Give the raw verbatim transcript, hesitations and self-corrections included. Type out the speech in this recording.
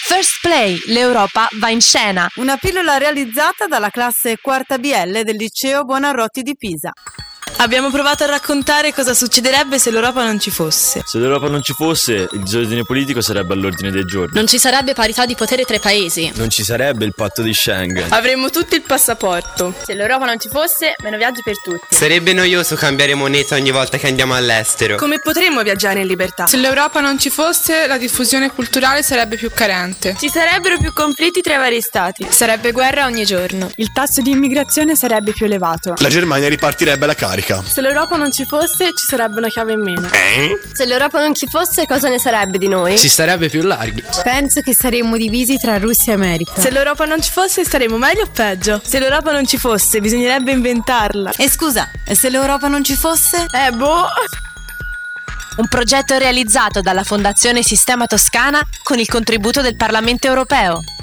First Play, l'Europa va in scena. Una pillola realizzata dalla classe quarta B L del liceo Buonarroti di Pisa. Abbiamo provato a raccontare cosa succederebbe se l'Europa non ci fosse. Se l'Europa non ci fosse, il disordine politico sarebbe all'ordine del giorno. Non ci sarebbe parità di potere tra i paesi. Non ci sarebbe il patto di Schengen. Avremmo tutti il passaporto. Se l'Europa non ci fosse, meno viaggi per tutti. Sarebbe noioso cambiare moneta ogni volta che andiamo all'estero. Come potremmo viaggiare in libertà? Se l'Europa non ci fosse, la diffusione culturale sarebbe più carente. Ci sarebbero più conflitti tra i vari stati. Sarebbe guerra ogni giorno. Il tasso di immigrazione sarebbe più elevato. La Germania ripartirebbe alla carica. Se l'Europa non ci fosse, ci sarebbe una chiave in meno. Eh? Se l'Europa non ci fosse, cosa ne sarebbe di noi? Si starebbe più larghi. Penso che saremmo divisi tra Russia e America. Se l'Europa non ci fosse, staremmo meglio o peggio? Se l'Europa non ci fosse, bisognerebbe inventarla. E scusa, e se l'Europa non ci fosse? Eh boh. Un progetto realizzato dalla Fondazione Sistema Toscana con il contributo del Parlamento Europeo.